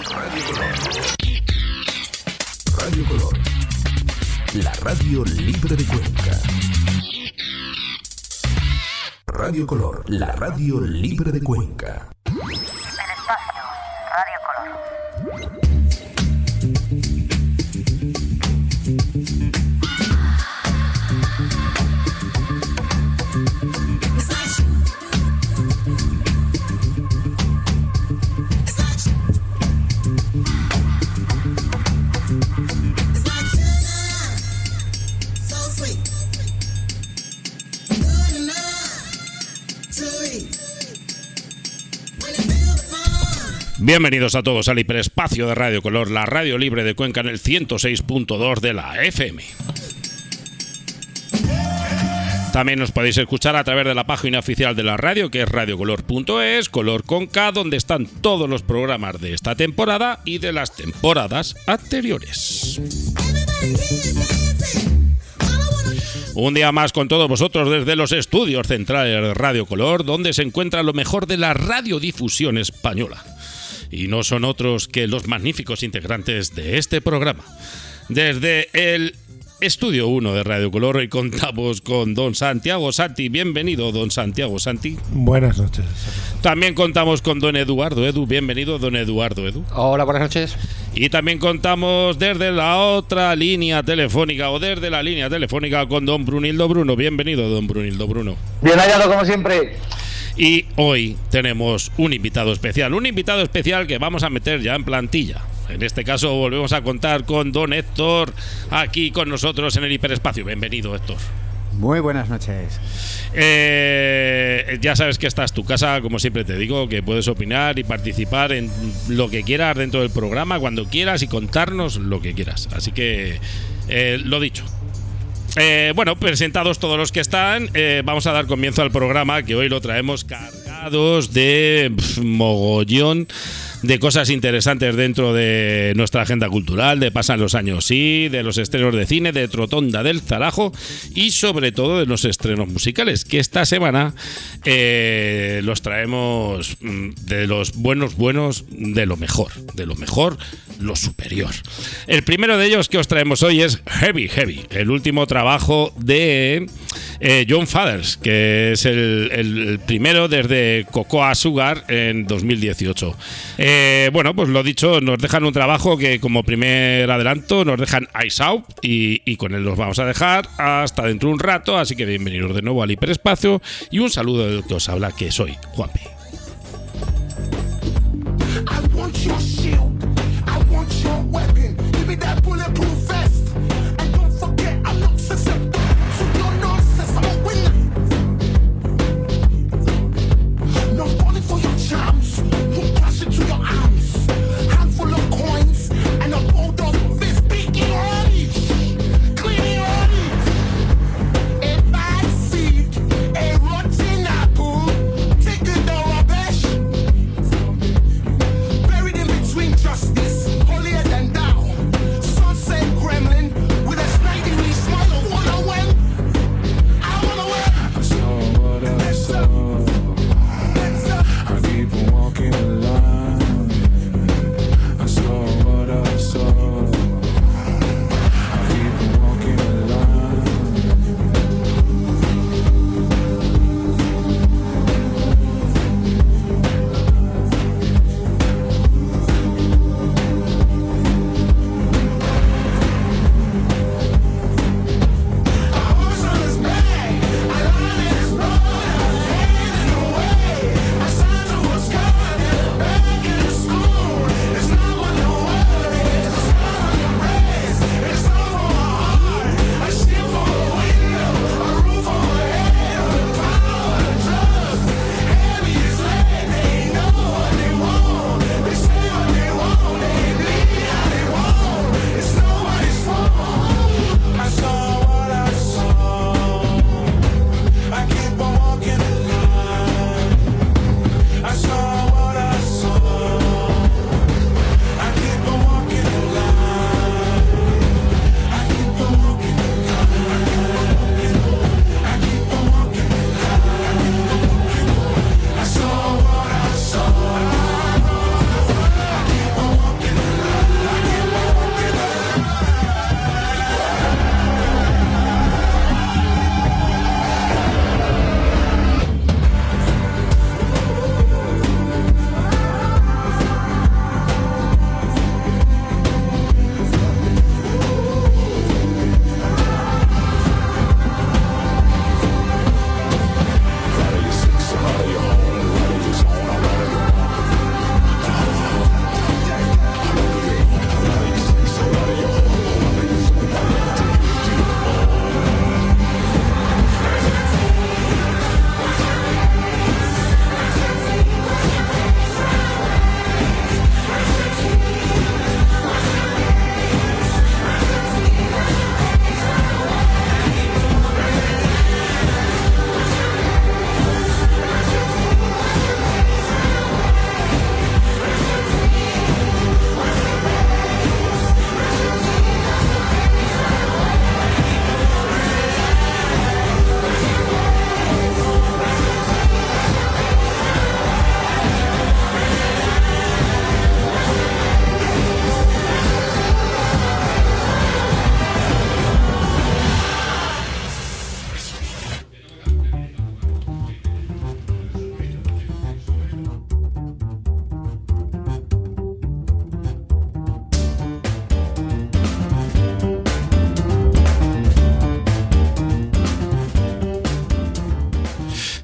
Radio Color. Radio Color. La radio libre de Cuenca. Radio Color, la radio libre de Cuenca. Hiperespacio, Radio Color. Bienvenidos a todos al hiperespacio de Radio Color, la radio libre de Cuenca en el 106.2 de la FM. También nos podéis escuchar a través de la página oficial de la radio, que es radiocolor.es, color con K, donde están todos los programas de esta temporada y de las temporadas anteriores. Un día más con todos vosotros desde los estudios centrales de Radio Color, donde se encuentra lo mejor de la radiodifusión española. Y no son otros que los magníficos integrantes de este programa. Desde el Estudio 1 de Radio Color hoy contamos con don Santiago Santi. Bienvenido, don Santiago Santi. Buenas noches. También contamos con don Eduardo Edu. Bienvenido, don Eduardo Edu. Hola, buenas noches. Y también contamos desde la otra línea telefónica, o desde la línea telefónica, con don Brunildo Bruno. Bienvenido, don Brunildo Bruno. Bien hallado, como siempre. Y hoy tenemos un invitado especial que vamos a meter ya en plantilla. En este caso volvemos a contar con don Héctor aquí con nosotros en el hiperespacio. Bienvenido, Héctor. Muy buenas noches. Ya sabes que esta es tu casa, como siempre te digo, que puedes opinar y participar en lo que quieras dentro del programa, cuando quieras, y contarnos lo que quieras. Así que, lo dicho. Bueno, presentados todos los que están, vamos a dar comienzo al programa, que hoy lo traemos cargados de mogollón de cosas interesantes dentro de nuestra agenda cultural, de Pasan los años sí, de los estrenos de cine, de Trotonda del Zarajo y sobre todo de los estrenos musicales, que esta semana los traemos de los buenos, de lo mejor, lo superior. El primero de ellos que os traemos hoy es Heavy, el último trabajo de John Fathers, que es el primero desde Cocoa Sugar en 2018. Bueno, pues lo dicho, nos dejan un trabajo que como primer adelanto nos dejan Eyes Out y con él los vamos a dejar hasta dentro de un rato, así que bienvenidos de nuevo al hiperespacio y un saludo del que os habla, que soy Juanpi. Take it down.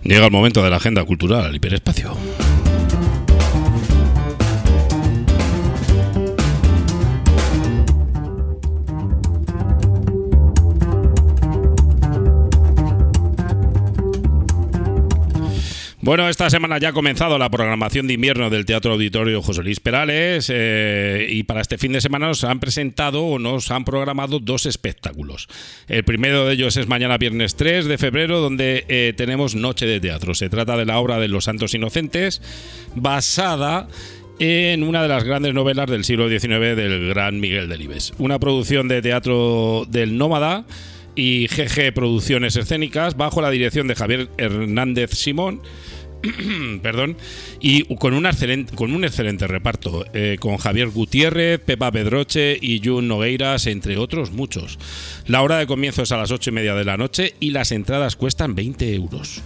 Llega el momento de la agenda cultural al hiperespacio. Bueno, esta semana ya ha comenzado la programación de invierno del Teatro Auditorio José Luis Perales y para este fin de semana nos han presentado o nos han programado 2 espectáculos. El primero de ellos es mañana viernes 3 de febrero, donde tenemos Noche de Teatro. Se trata de la obra de Los Santos Inocentes, basada en una de las grandes novelas del siglo XIX del gran Miguel Delibes. Una producción de teatro del Nómada y GG Producciones Escénicas bajo la dirección de Javier Hernández Simón. Perdón, y con un excelente reparto, con Javier Gutiérrez, Pepa Pedroche y Jun Nogueiras, entre otros muchos. La hora de comienzo es a las 8:30 de la noche y las entradas cuestan 20 euros.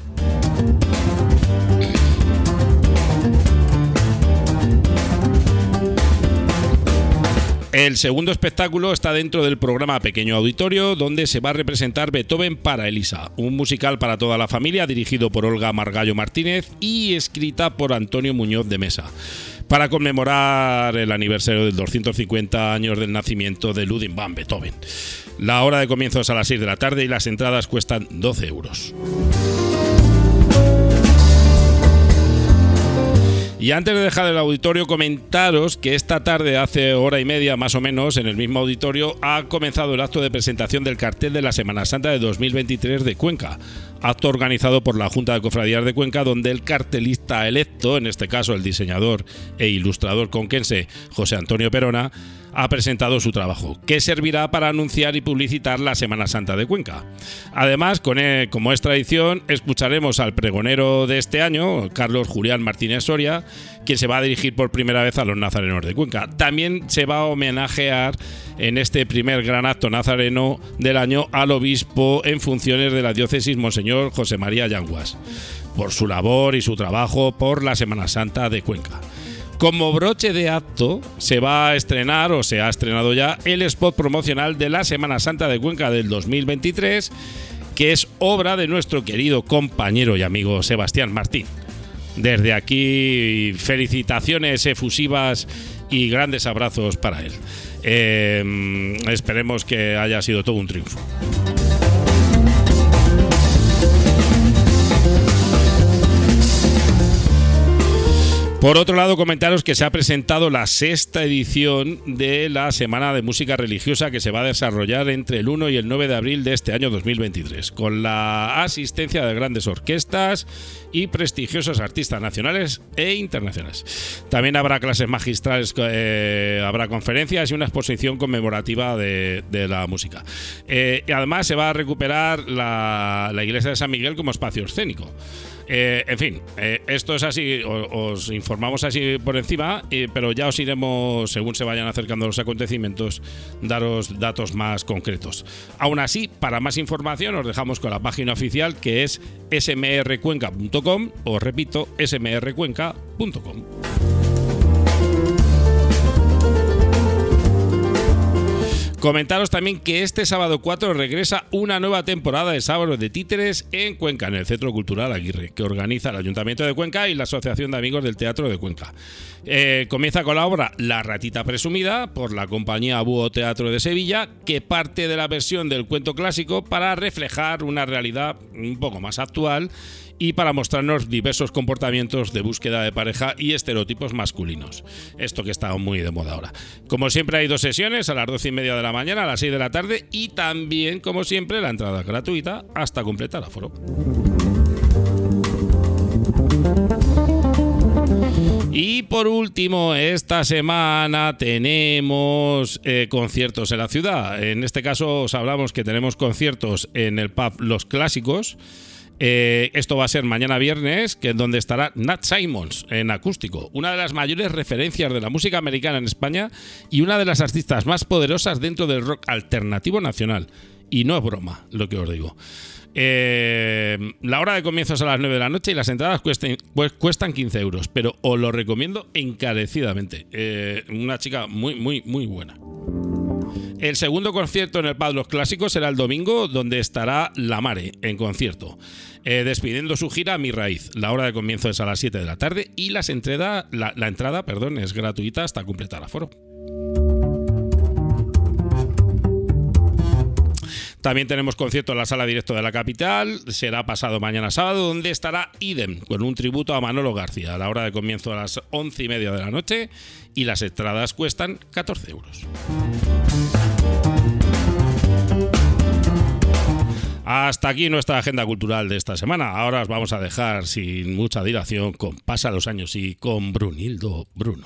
El segundo espectáculo está dentro del programa Pequeño Auditorio, donde se va a representar Beethoven para Elisa, un musical para toda la familia dirigido por Olga Margallo Martínez y escrita por Antonio Muñoz de Mesa, para conmemorar el aniversario del 250 años del nacimiento de Ludwig van Beethoven. La hora de comienzo es a las 6 de la tarde y las entradas cuestan 12 euros. Y antes de dejar el auditorio, comentaros que esta tarde, hace hora y media más o menos, en el mismo auditorio, ha comenzado el acto de presentación del cartel de la Semana Santa de 2023 de Cuenca. Acto organizado por la Junta de Cofradías de Cuenca, donde el cartelista electo, en este caso el diseñador e ilustrador conquense José Antonio Perona, ha presentado su trabajo, que servirá para anunciar y publicitar la Semana Santa de Cuenca. Además, como es tradición, escucharemos al pregonero de este año, Carlos Julián Martínez Soria, quien se va a dirigir por primera vez a los nazarenos de Cuenca. También se va a homenajear en este primer gran acto nazareno del año al obispo en funciones de la diócesis, Monseñor José María Yanguas, por su labor y su trabajo por la Semana Santa de Cuenca. Como broche de acto se va a estrenar, o se ha estrenado ya, el spot promocional de la Semana Santa de Cuenca del 2023, que es obra de nuestro querido compañero y amigo Sebastián Martín. Desde aquí, felicitaciones efusivas y grandes abrazos para él. Esperemos que haya sido todo un triunfo. Por otro lado, comentaros que se ha presentado la 6ª edición de la Semana de Música Religiosa, que se va a desarrollar entre el 1 y el 9 de abril de este año 2023, con la asistencia de grandes orquestas y prestigiosos artistas nacionales e internacionales. También habrá clases magistrales, habrá conferencias y una exposición conmemorativa de la música. Y además se va a recuperar la iglesia de San Miguel como espacio escénico. En fin, esto es así, os informamos así por encima, pero ya os iremos, según se vayan acercando los acontecimientos, daros datos más concretos. Aún así, para más información os dejamos con la página oficial, que es smrcuenca.com, os repito, smrcuenca.com. Comentaros también que este sábado 4 regresa una nueva temporada de Sábados de Títeres en Cuenca, en el Centro Cultural Aguirre, que organiza el Ayuntamiento de Cuenca y la Asociación de Amigos del Teatro de Cuenca. Comienza con la obra La Ratita Presumida, por la compañía Búho Teatro de Sevilla, que parte de la versión del cuento clásico para reflejar una realidad un poco más actual y para mostrarnos diversos comportamientos de búsqueda de pareja y estereotipos masculinos. Esto que está muy de moda ahora. Como siempre, hay 2 sesiones, a las 12:30 de la mañana, a las 6 de la tarde, y también, como siempre, la entrada gratuita hasta completar aforo. Y por último, esta semana tenemos conciertos en la ciudad. En este caso os hablamos que tenemos conciertos en el pub Los Clásicos. Esto va a ser mañana viernes, que es donde estará Nat Simons en acústico, una de las mayores referencias de la música americana en España y una de las artistas más poderosas dentro del rock alternativo nacional. Y no es broma lo que os digo. La hora de comienzo es a las 9 de la noche y las entradas cuestan 15 euros, pero os lo recomiendo encarecidamente. Una chica muy, muy, muy buena. El segundo concierto en el Pub Los Clásicos será el domingo, donde estará La Mare en concierto, despidiendo su gira Mi Raíz. La hora de comienzo es a las 7 de la tarde y la entrada es gratuita hasta completar aforo. También tenemos concierto en la Sala Directo de la Capital, será pasado mañana sábado, donde estará Idem, con un tributo a Manolo García. La hora de comienzo a las 11:30 de la noche y las entradas cuestan 14 euros. Hasta aquí nuestra agenda cultural de esta semana. Ahora os vamos a dejar sin mucha dilación con Pasa los años y con Brunildo Bruno.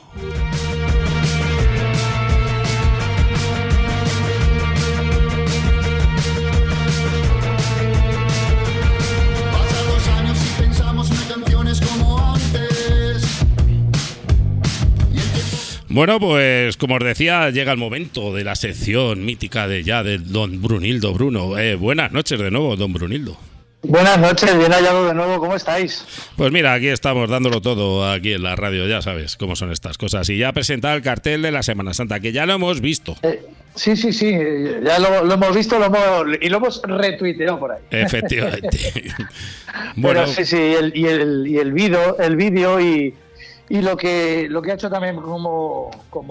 Bueno, pues como os decía, llega el momento de la sección mítica de don Brunildo Bruno. Buenas noches de nuevo, don Brunildo. Buenas noches, bien hallado de nuevo, ¿cómo estáis? Pues mira, aquí estamos dándolo todo aquí en la radio, ya sabes cómo son estas cosas. Y ya presentado el cartel de la Semana Santa, que ya lo hemos visto. Sí, ya lo hemos visto y lo hemos retuiteado por ahí. Efectivamente. Bueno, pero sí, el vídeo y lo que ha hecho también como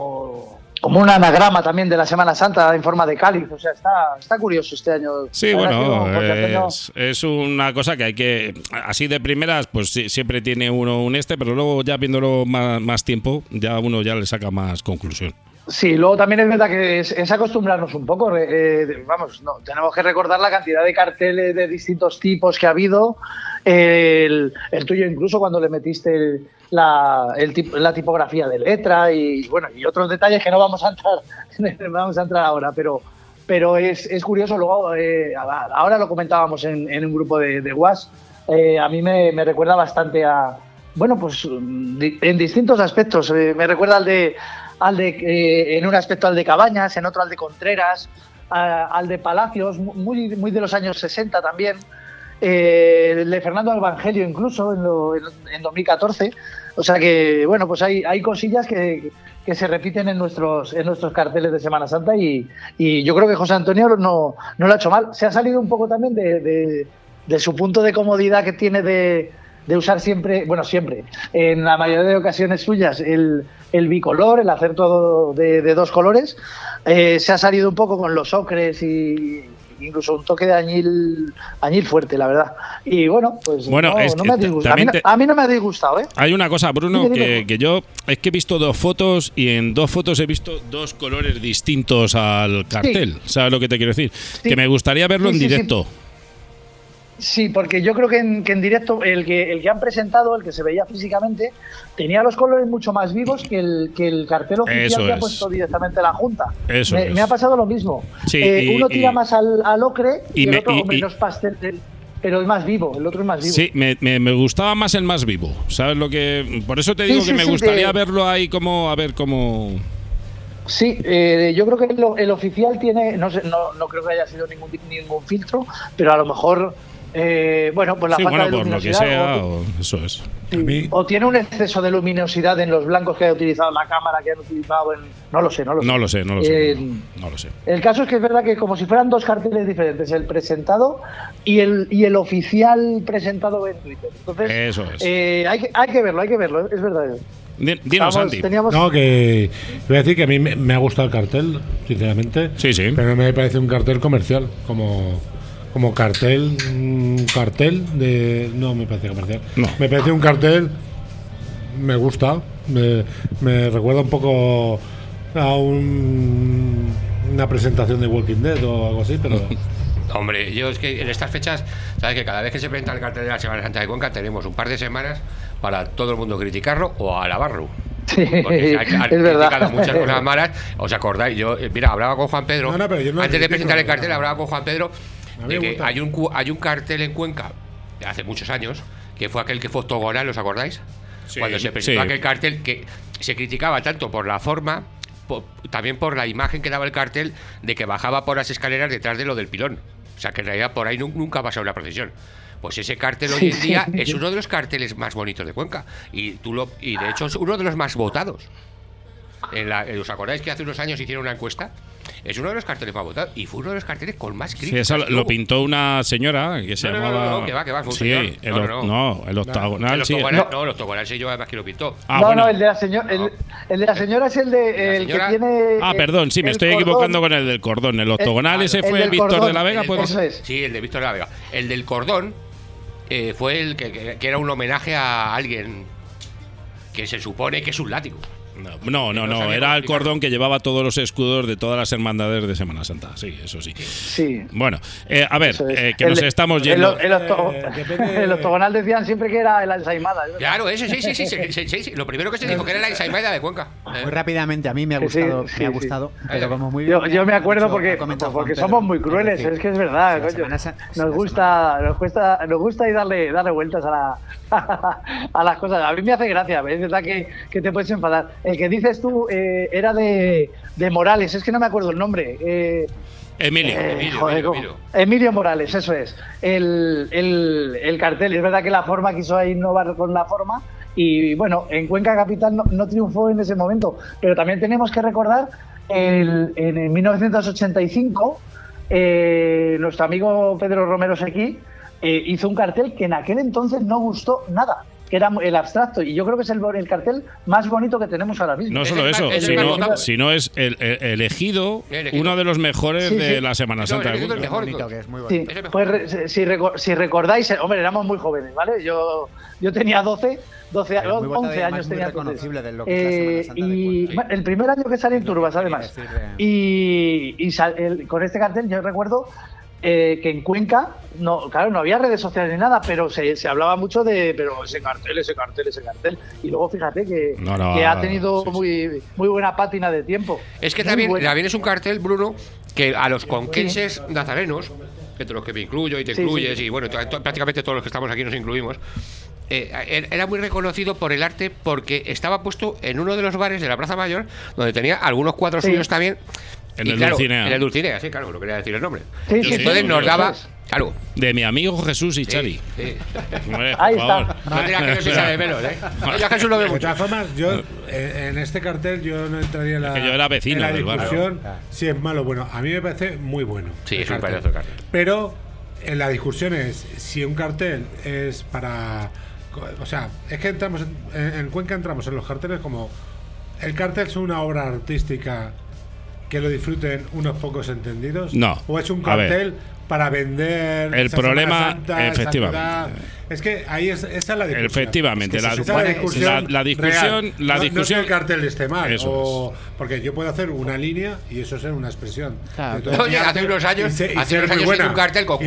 un anagrama también de la Semana Santa en forma de cáliz, o sea, está curioso este año. Sí, bueno, es una cosa que hay que, así de primeras, pues siempre tiene uno pero luego ya viéndolo más tiempo, ya uno ya le saca más conclusión. Sí, luego también es verdad que es acostumbrarnos un poco, tenemos que recordar la cantidad de carteles de distintos tipos que ha habido, el tuyo incluso cuando le metiste la tipografía de letra y otros detalles que no vamos a entrar ahora, pero es curioso. Luego ahora lo comentábamos en un grupo de WhatsApp, a mí me recuerda bastante a, en distintos aspectos, me recuerda en un aspecto al de Cabañas, en otro al de Contreras, al de Palacios, muy de los años 60 también, el de Fernando Evangelio incluso en 2014. O sea que, pues hay cosillas que se repiten en nuestros carteles de Semana Santa y yo creo que José Antonio no lo ha hecho mal. Se ha salido un poco también de su punto de comodidad que tiene de usar siempre, en la mayoría de ocasiones suyas, el bicolor, el hacer todo de dos colores. Se ha salido un poco con los ocres y incluso un toque de añil fuerte, la verdad. Y no me ha disgustado. A mí no me ha disgustado, ¿eh? Hay una cosa, Bruno, que yo es que he visto dos fotos y en dos fotos he visto dos colores distintos al cartel. Sí. ¿Sabes lo que te quiero decir? Sí. Que me gustaría verlo en directo. Sí. Sí, porque yo creo que en directo el que han presentado, el que se veía físicamente, tenía los colores mucho más vivos que el cartel oficial que ha puesto directamente la Junta. Me ha pasado lo mismo. Sí, uno tira más al ocre y el otro menos pastel, pero es más vivo, el otro es más vivo. Sí, me gustaba más el más vivo. ¿Sabes lo que? Por eso te digo que me gustaría verlo ahí a ver cómo. Sí, yo creo que el oficial tiene, no creo que haya sido ningún filtro, pero a lo mejor pues la falta de luminosidad, por lo que sea, eso es. Sí, o tiene un exceso de luminosidad en los blancos que ha utilizado la cámara, que han utilizado no lo sé. No lo sé. El caso es que es verdad que como si fueran dos carteles diferentes, el presentado y el oficial presentado en Twitter. Entonces, eso es. Hay que verlo, es verdad. Dinos, Santi. No, que voy a decir que a mí me ha gustado el cartel, sinceramente. Sí. Pero no me parece un cartel comercial, como cartel de... No me parece comercial. No. Me parece un cartel... Me gusta. Me recuerda un poco a una presentación de Walking Dead o algo así, pero... Hombre, yo es que en estas fechas, sabes que cada vez que se presenta el cartel de la Semana Santa de Cuenca tenemos un par de semanas para todo el mundo criticarlo o alabarlo. Sí, es verdad. Muchas cosas malas. ¿Os acordáis? Yo, hablaba con Juan Pedro. Antes de presentar el cartel, hablaba con Juan Pedro de que hay un cartel en Cuenca de hace muchos años, que fue aquel que fue octogonal, ¿os acordáis? Sí, cuando se presentó aquel cartel que se criticaba tanto por la forma, también por la imagen que daba el cartel de que bajaba por las escaleras detrás de lo del pilón. O sea, que en realidad por ahí nunca ha pasado una procesión. Pues ese cartel hoy en día es uno de los carteles más bonitos de Cuenca. Y de hecho es uno de los más votados. ¿Os acordáis que hace unos años hicieron una encuesta es uno de los carteles más votados y fue uno de los carteles con más críticas. Sí, eso lo pintó una señora que se llamaba. No, que va, fue un señor. El octagonal, sí. No, el octagonal sí, yo además que lo pintó. No, el de la señora, el de la señora es el que tiene. Perdón, sí, me estoy equivocando con el del cordón. El octagonal ese fue Víctor de la Vega, pues. Eso es. Sí, el de Víctor de la Vega. El del cordón fue el que era un homenaje a alguien que se supone que es un látigo. No, era el cordón que llevaba todos los escudos de todas las hermandades de Semana Santa. Sí, eso sí. Sí. Bueno, a ver, que nos estamos yendo. El octogonal decían siempre que era la ensaimada. Claro, ese sí. Lo primero que se dijo que era la ensaimada de Cuenca. Muy rápidamente, a mí me ha gustado, pero como muy yo me acuerdo porque somos muy crueles, es que es verdad, coño. Nos gusta y darle vueltas a las cosas. A mí me hace gracia, es verdad que te puedes enfadar. El que dices tú era de Morales, es que no me acuerdo el nombre. Emilio Morales, eso es. El cartel, es verdad que la forma quiso innovar con la forma y bueno, en Cuenca Capital no triunfó en ese momento, pero también tenemos que recordar en 1985 nuestro amigo Pedro Romero Sequí hizo un cartel que en aquel entonces no gustó nada, que era el abstracto, y yo creo que es el cartel más bonito que tenemos ahora mismo. No solo eso, sino es el elegido uno de los mejores de la Semana Santa. El mejor, que es muy bonito. Sí, pues si recordáis, hombre, éramos muy jóvenes, ¿vale? Yo tenía 11 años tenía reconocible de lo que es la Semana Santa y de Cuenca. El primer año que salió en Turbas, además. Con este cartel yo recuerdo que en Cuenca, no había redes sociales ni nada, pero se hablaba mucho pero ese cartel. Y luego fíjate que ha tenido muy buena pátina de tiempo. Es que también es un cartel, Bruno, que a los conquenses nazarenos, entre los que me incluyo y te incluyes, y bueno, prácticamente todos los que estamos aquí nos incluimos, era muy reconocido por el arte porque estaba puesto en uno de los bares de la Plaza Mayor, donde tenía algunos cuadros suyos también. En el Dulcinea, sí, claro, no quería decir el nombre. Entonces nos daba, claro, de mi amigo Jesús y Chari. Hombre, ahí está. No digas que no se echa de menos, Ya Jesús lo ve mucho. De todas formas, yo en este cartel yo no entraría en la, yo era vecino en la discusión si es malo o bueno. A mí me parece muy bueno. Sí, es un pedazo de cartel. Pero en la discusión es si un cartel es para... O sea, es que entramos en Cuenca entramos en los carteles como... ¿El cartel es una obra artística que lo disfruten unos pocos entendidos? No. ¿O es un cartel para vender? El problema, Santa, efectivamente. Es que ahí esa es la discusión. Efectivamente, la discusión. No es que el cartel esté mal, porque yo puedo hacer una línea y eso es una expresión. Claro. Oye, hace unos años hice un cartel con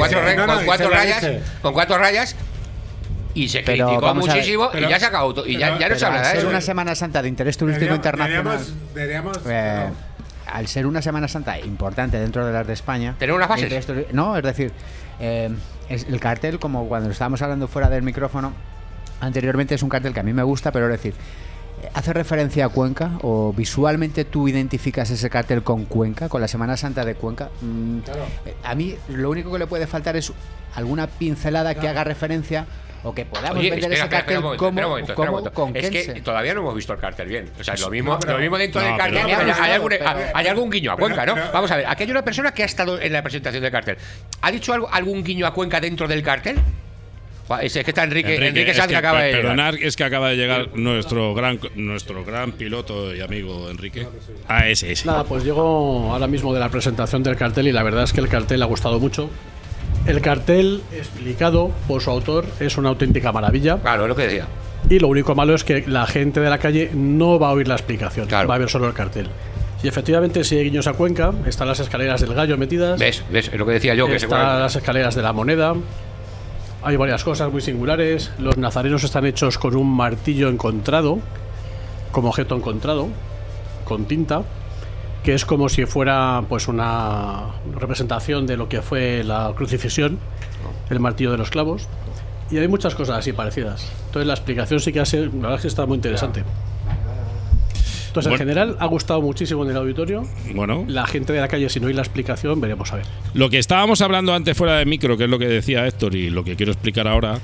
cuatro rayas. Y se criticó muchísimo y ya se acabó. Y ya no se habla de eso. Al ser una Semana Santa de interés turístico internacional. Deberíamos al ser una Semana Santa importante dentro de las de España. ¿Tener una fase? No, es decir, es el cartel, como cuando estábamos hablando fuera del micrófono anteriormente, es un cartel que a mí me gusta, pero es decir, ¿hace referencia a Cuenca? ¿O visualmente tú identificas ese cartel con Cuenca, con la Semana Santa de Cuenca? Claro. A mí lo único que le puede faltar es alguna pincelada que haga referencia o que podamos vender ese cartel como conquense. Es que todavía no hemos visto el cartel bien. O sea, lo mismo dentro del cartel. Hay algún guiño a Cuenca, ¿no? Vamos a ver, aquí hay una persona que ha estado en la presentación del cartel. ¿Ha dicho algún guiño a Cuenca dentro del cartel? Es que está Enrique Sanz, que acaba de llegar. Perdonar, es que acaba de llegar nuestro gran piloto y amigo Enrique. Ese. Nada, pues llego ahora mismo de la presentación del cartel y la verdad es que el cartel ha gustado mucho. El cartel, explicado por su autor, es una auténtica maravilla. Claro, es lo que decía. Y lo único malo es que la gente de la calle no va a oír la explicación, claro. Va a ver solo el cartel. Y efectivamente, si hay guiños a Cuenca, están las escaleras del Gallo metidas. ¿Ves? Es lo que decía yo. Están las escaleras de la Moneda. Hay varias cosas muy singulares. Los nazarenos están hechos con un martillo encontrado, como objeto encontrado, con tinta, que es como si fuera pues una representación de lo que fue la crucifixión, el martillo de los clavos. Y hay muchas cosas así parecidas. Entonces la explicación sí que la verdad es que está muy interesante. Entonces, en general, ha gustado muchísimo en el auditorio. Bueno. La gente de la calle, si no hay la explicación, veremos a ver. Lo que estábamos hablando antes fuera de micro, que es lo que decía Héctor y lo que quiero explicar ahora,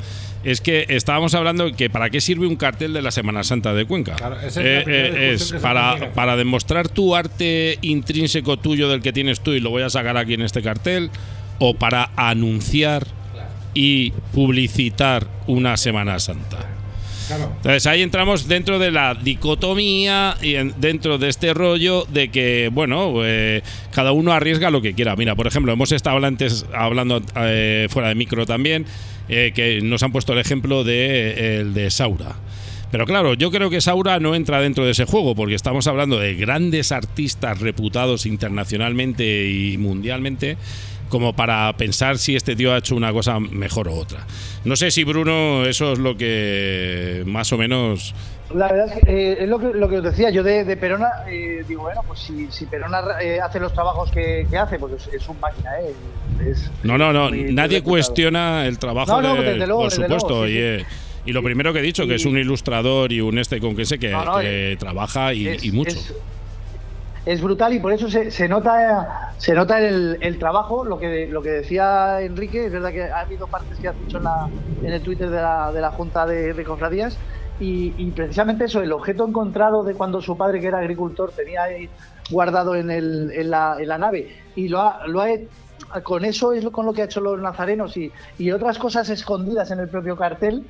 es que estábamos hablando que para qué sirve un cartel de la Semana Santa de Cuenca. Claro, es para demostrar tu arte intrínseco tuyo del que tienes tú y lo voy a sacar aquí en este cartel, o para anunciar y publicitar una Semana Santa. Claro. Entonces ahí entramos dentro de la dicotomía y dentro de este rollo de que, bueno, cada uno arriesga lo que quiera. Mira, por ejemplo, hemos estado antes hablando fuera de micro también, que nos han puesto el ejemplo de Saura. Pero claro, yo creo que Saura no entra dentro de ese juego, porque estamos hablando de grandes artistas reputados internacionalmente y mundialmente, como para pensar si este tío ha hecho una cosa mejor o otra. No sé si, Bruno, eso es lo que más o menos... La verdad es que es lo que os decía yo de Perona. Digo, bueno, pues si Perona hace los trabajos que hace, pues es un máquina, No, nadie cuestiona el trabajo de luego, por supuesto, luego, sí. Y lo primero que he dicho, que es un ilustrador y un que trabaja y mucho. Es brutal y por eso se nota el trabajo. Lo que decía Enrique, es verdad que ha habido partes que has dicho en el Twitter de la Junta de Cofradías, y precisamente eso, el objeto encontrado de cuando su padre, que era agricultor, tenía ahí guardado en la nave, y con eso es con lo que ha hecho los nazarenos y otras cosas escondidas en el propio cartel.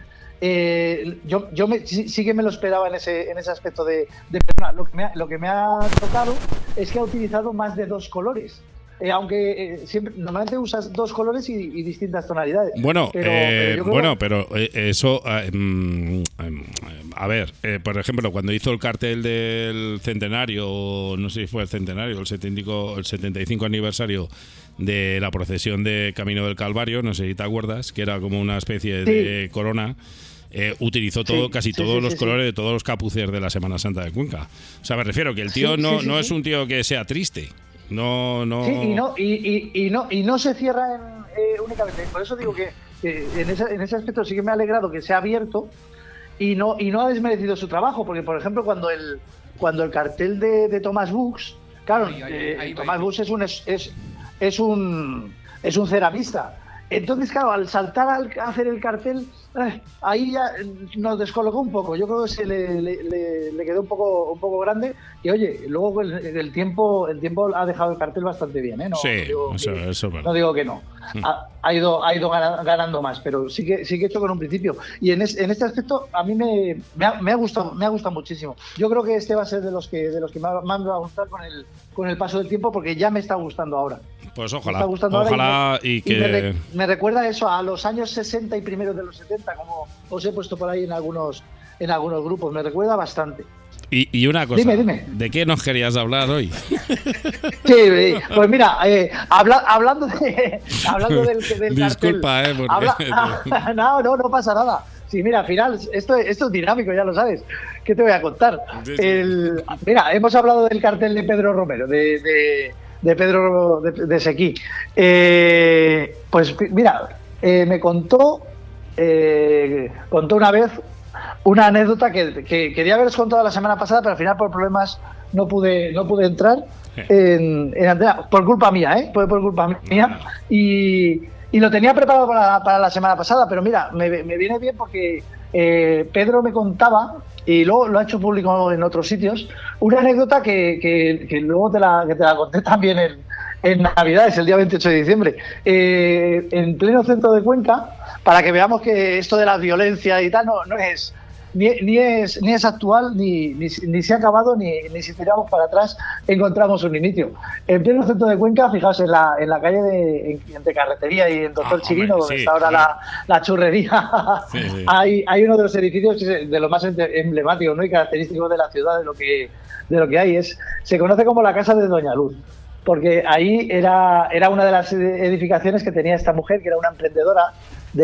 Sí que me lo esperaba en ese aspecto de Perona. Lo que me ha tocado es que ha utilizado más de 2 colores. Aunque siempre normalmente usas 2 colores y distintas tonalidades. Bueno, pero eso, a ver, por ejemplo, cuando hizo el cartel del centenario, no sé si fue el centenario, el 75 aniversario de la procesión de Camino del Calvario, no sé si te acuerdas, que era como una especie de corona. Utilizó casi todos los colores de todos los capuces de la Semana Santa de Cuenca. O sea, me refiero que el tío no es un tío que sea triste. No. Sí, y no se cierra únicamente. Por eso digo que en ese aspecto sí que me ha alegrado que se ha abierto y no ha desmerecido su trabajo, porque por ejemplo cuando el cartel de Thomas Books, claro, Thomas Books es un ceramista. Entonces, claro, al saltar a hacer el cartel, ahí ya nos descolocó un poco. Yo creo que se le quedó un poco grande. Y oye, luego el tiempo ha dejado el cartel bastante bien, ¿eh? Eso no digo que no. Ha ido ganando más, pero sí que he hecho con un principio. Y en este aspecto a mí me ha gustado muchísimo. Yo creo que este va a ser de los que más me va a gustar con el paso del tiempo, porque ya me está gustando ahora. Pues ojalá y que... Me recuerda eso a los años 60 y primeros de los 70, como os he puesto por ahí en algunos grupos. Me recuerda bastante. Y una cosa, dime. ¿De qué nos querías hablar hoy? Sí, pues mira, hablando del Disculpa, cartel. No pasa nada. Sí, mira, al final, esto es dinámico, ya lo sabes. ¿Qué te voy a contar? Sí. Mira, hemos hablado del cartel de Pedro Romero, de Pedro de Sequí. Pues mira, me contó una vez una anécdota que quería haberos contado la semana pasada, pero al final por problemas no pude entrar en antena, por culpa mía, por culpa mía, y lo tenía preparado para la semana pasada, pero mira, me viene bien porque Pedro me contaba, y luego lo ha hecho público en otros sitios, una anécdota que luego te la conté también en Navidades, el día 28 de diciembre, en pleno centro de Cuenca, para que veamos que esto de la violencia y tal no es ni es actual, ni se ha acabado, ni si tiramos para atrás encontramos un inicio. En pleno centro de Cuenca, fijaos, en la calle entre Carretería y en Doctor Chirino, donde está ahora la churrería, sí. Hay uno de los edificios de los más emblemáticos, ¿no? Y característicos de la ciudad, de lo que hay. Se conoce como la Casa de Doña Luz, porque ahí era una de las edificaciones que tenía esta mujer, que era una emprendedora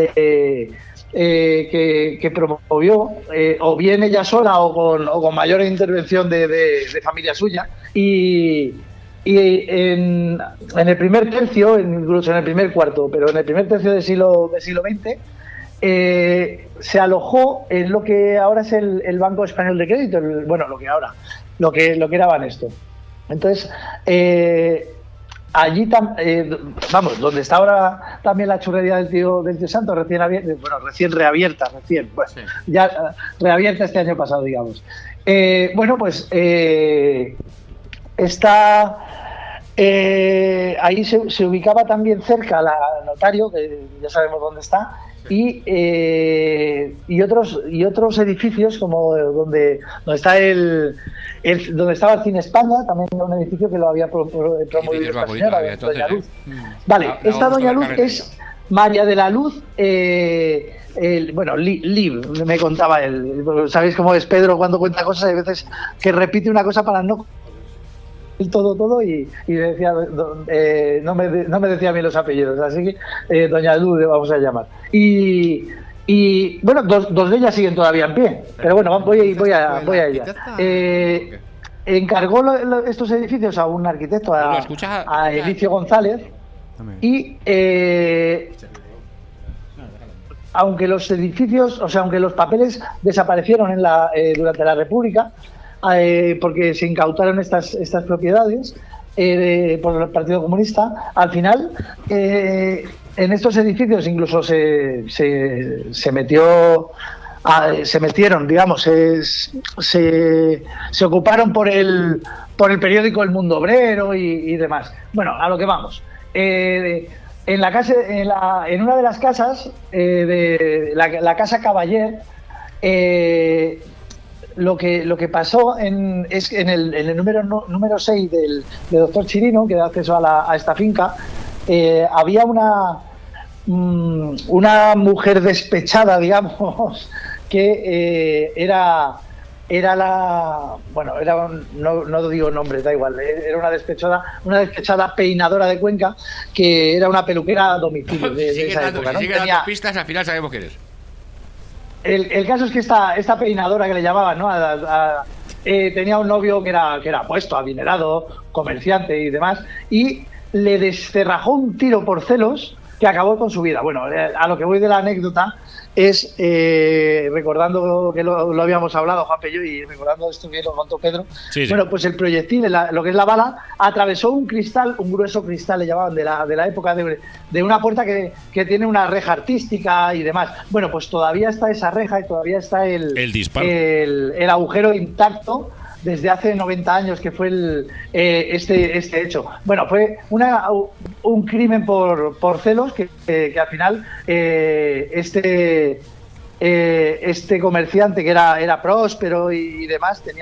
que promovió, o bien ella sola o con mayor intervención de familia suya, y en el primer tercio, incluso en el primer cuarto, pero en el primer tercio del siglo XX, se alojó en lo que ahora es el Banco Español de Crédito, lo que era Banesto. Entonces, allí, vamos, donde está ahora también la churrería del tío Santo, recién reabierta, ya reabierta este año pasado, digamos. Está ahí se ubicaba también cerca la Notario, que ya sabemos dónde está, y otros edificios como donde está donde estaba el Cine España, también un edificio que lo había promovido esta señora, Doña Luz. Vale, esta Doña Luz es María de la Luz. Liv, me contaba él. Sabéis cómo es Pedro cuando cuenta cosas, hay veces que repite una cosa para no todo y decía no me decía a mí los apellidos, así que Doña Luz vamos a llamar. Y bueno, dos de ellas siguen todavía en pie, pero bueno, voy a ella. Encargó estos edificios a un arquitecto, a Elicio González, y aunque los edificios, aunque los papeles desaparecieron durante la República, porque se incautaron estas propiedades por el Partido Comunista, al final en estos edificios incluso se metieron, digamos, se ocuparon por el periódico El Mundo Obrero y demás. Bueno, a lo que vamos. En una de las casas, de la Casa Caballé, lo que pasó es en el número 6 de Doctor Chirino, que da acceso a esta finca, había una mujer despechada, digamos, que no digo nombres, da igual, era una despechada peinadora de Cuenca, que era una peluquera a domicilio de esa época, ¿no? Sigue dando pistas, al final sabemos quién es. El caso es que esta peinadora que le llamaban, ¿no? Tenía un novio que era puesto, adinerado, comerciante y demás, y le descerrajó un tiro por celos que acabó con su vida. Bueno, a lo que voy de la anécdota es, recordando que lo habíamos hablado, Juanpe y yo, y recordando esto que lo contó Pedro, bueno, pues el proyectil, lo que es la bala, atravesó un grueso cristal, le llamaban, de la época de una puerta que tiene una reja artística y demás. Bueno, pues todavía está esa reja y todavía está el disparo, el agujero intacto desde hace 90 años que fue este hecho. Bueno, fue un crimen por celos que al final este comerciante, que era próspero y demás, tenía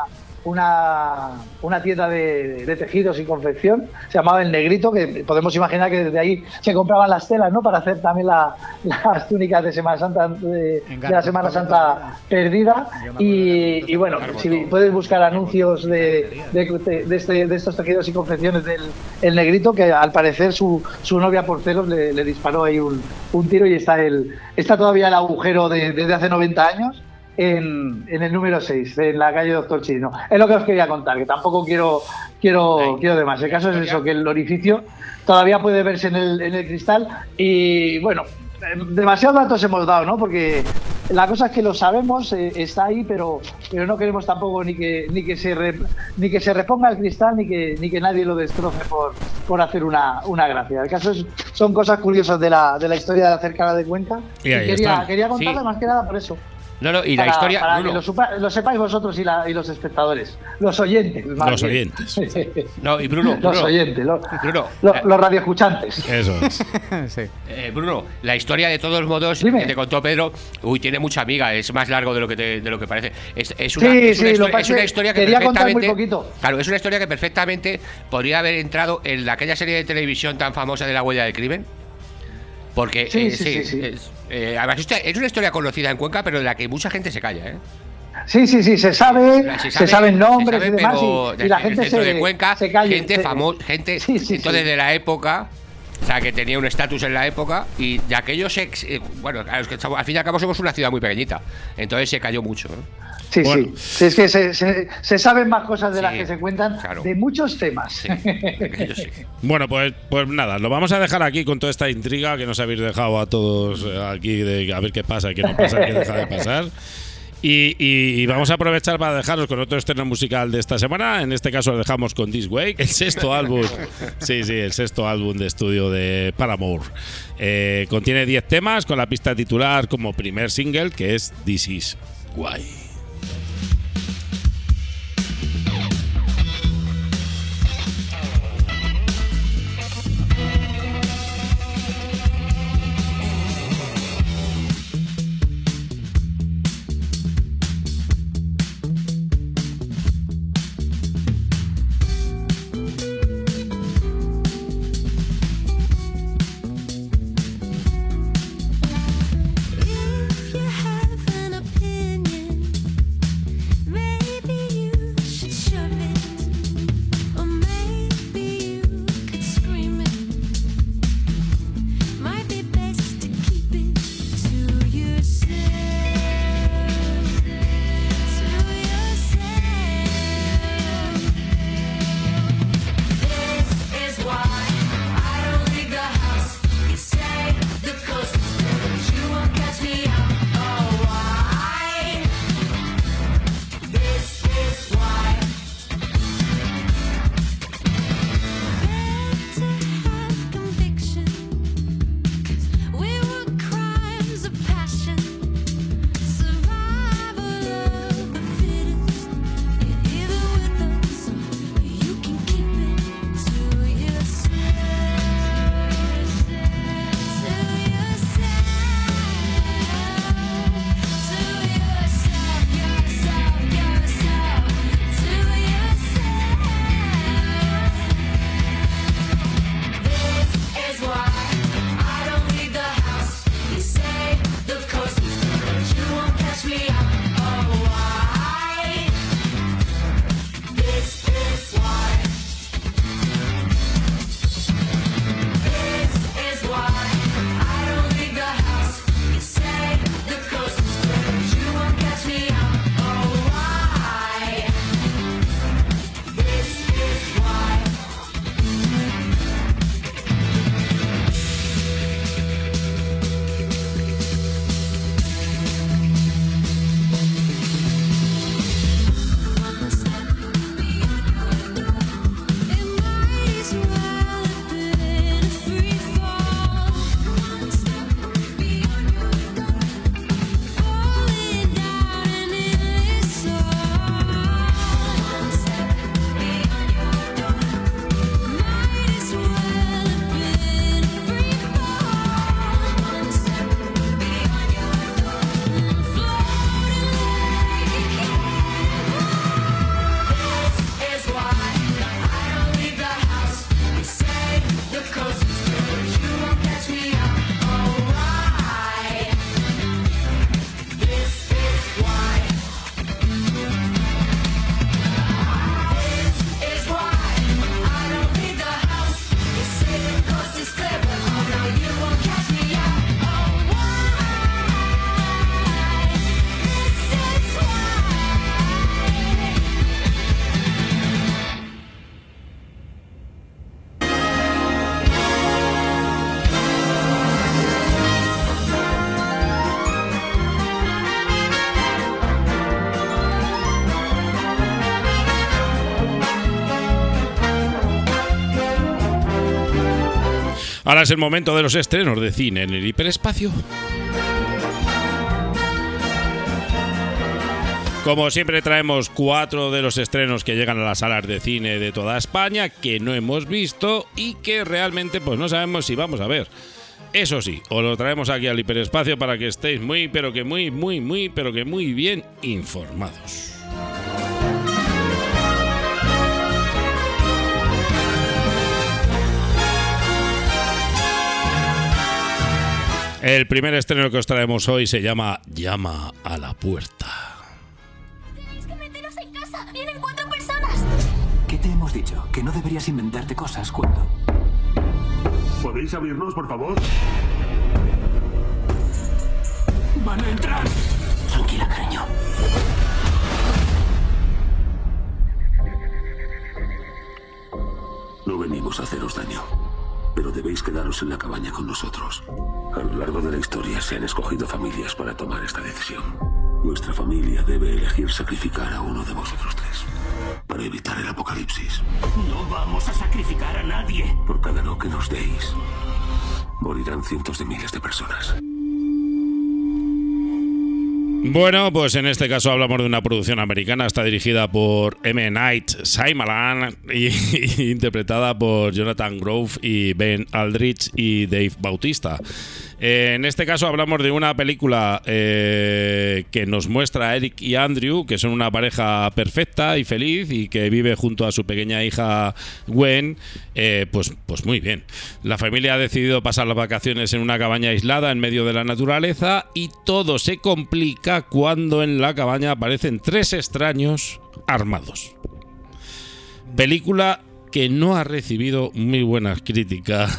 una tienda de tejidos y confección, se llamaba El Negrito, que podemos imaginar que desde ahí se compraban las telas, ¿no?, para hacer también las túnicas de Semana Santa, de la Semana Santa perdida. Y bueno, si puedes buscar anuncios de estos tejidos y confecciones del El Negrito, que al parecer su novia por celos le disparó ahí un tiro, y está todavía el agujero desde hace 90 años en el número 6, en la calle Doctor Chirino. Es lo que os quería contar, que tampoco quiero de más. El caso es eso, que el orificio todavía puede verse en el cristal, y bueno, demasiados datos hemos dado, ¿no? Porque la cosa es que lo sabemos, está ahí, pero no queremos tampoco ni que se reponga el cristal, ni que nadie lo destroce por hacer una gracia. El caso son cosas curiosas de la historia cercana de Cuenca, y quería contarla, más que nada por eso. No, y la historia, para Bruno, que lo sepáis vosotros y los espectadores, los oyentes. Los oyentes. No, y Bruno. Los oyentes, los radioescuchantes. Eso es. Sí. Bruno, la historia, de todos modos, que te contó Pedro, tiene mucha amiga, es más largo de lo que parece. Es una historia que perfectamente, claro, es una historia que perfectamente podría haber entrado en aquella serie de televisión tan famosa de La Huella del Crimen. Porque además es una historia conocida en Cuenca, pero de la que mucha gente se calla, ¿eh? Sí, se saben nombres y demás, y la gente de Cuenca, se calla. Gente famosa, entonces de la época, o sea, que tenía un estatus en la época, y de aquello al fin y al cabo somos una ciudad muy pequeñita, entonces se cayó mucho, ¿no? Sí, bueno. Sí, es que se saben más cosas de las que se cuentan, claro, de muchos temas. Sí. Bueno, pues nada, lo vamos a dejar aquí con toda esta intriga que nos habéis dejado a todos aquí, de a ver qué pasa, qué no pasa, qué deja de pasar. Y vamos a aprovechar para dejaros con otro estreno musical de esta semana. En este caso lo dejamos con This Way, el sexto álbum. Sí, el sexto álbum de estudio de Paramore. Contiene 10 temas con la pista titular como primer single, que es This Is Why. Ahora es el momento de los estrenos de cine en el hiperespacio. Como siempre traemos 4 de los estrenos que llegan a las salas de cine de toda España que no hemos visto y que realmente pues no sabemos si vamos a ver. Eso sí, os lo traemos aquí al hiperespacio para que estéis muy bien informados. El primer estreno que os traemos hoy se llama Llama a la puerta. Tenéis que meteros en casa. Vienen 4 personas. ¿Qué te hemos dicho? Que no deberías inventarte cosas cuando... ¿Podéis abrirnos, por favor? ¡Van a entrar! Tranquila, cariño. No venimos a haceros daño, pero debéis quedaros en la cabaña con nosotros. A lo largo de la historia se han escogido familias para tomar esta decisión. Nuestra familia debe elegir sacrificar a uno de vosotros tres para evitar el apocalipsis. No vamos a sacrificar a nadie. Por cada no que nos deis, morirán cientos de miles de personas. Bueno, pues en este caso hablamos de una producción americana. Está dirigida por M. Night Shyamalan y interpretada por Jonathan Groff y Ben Aldrich y Dave Bautista. En este caso hablamos de una película que nos muestra a Eric y Andrew, que son una pareja perfecta y feliz y que vive junto a su pequeña hija Gwen, pues muy bien. La familia ha decidido pasar las vacaciones en una cabaña aislada en medio de la naturaleza y todo se complica cuando en la cabaña aparecen 3 extraños armados. Película que no ha recibido muy buenas críticas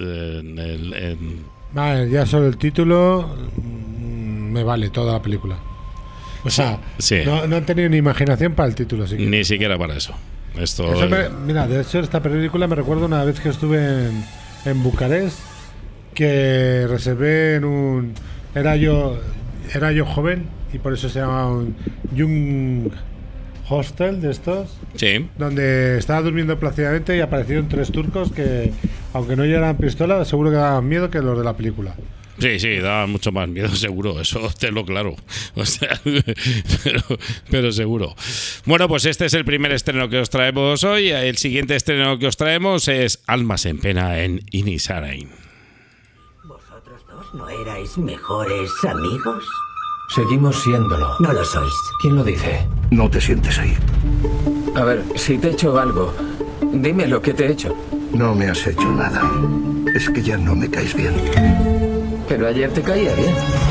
Vale, ya solo el título me vale toda la película. O sea, sí. No han tenido ni imaginación para el título. Ni siquiera para eso. Mira, de hecho esta película me recuerdo una vez que estuve en Bucarest, que reservé en un... Era yo joven y por eso se llama un Young Hostel de estos. Sí. Donde estaba durmiendo plácidamente y aparecieron 3 turcos que, aunque no llevaran pistola, seguro que daban miedo que los de la película. Sí, daba mucho más miedo, seguro, eso te lo claro. O sea, pero seguro. Bueno, pues este es el primer estreno que os traemos hoy. El siguiente estreno que os traemos es Almas en Pena en Inisherin. ¿Vosotros dos no erais mejores amigos? Seguimos siéndolo. No lo sois. ¿Quién lo dice? No te sientes ahí. A ver, si te he hecho algo, dime lo que te he hecho. No me has hecho nada. Es que ya no me caes bien. Pero ayer te caía bien.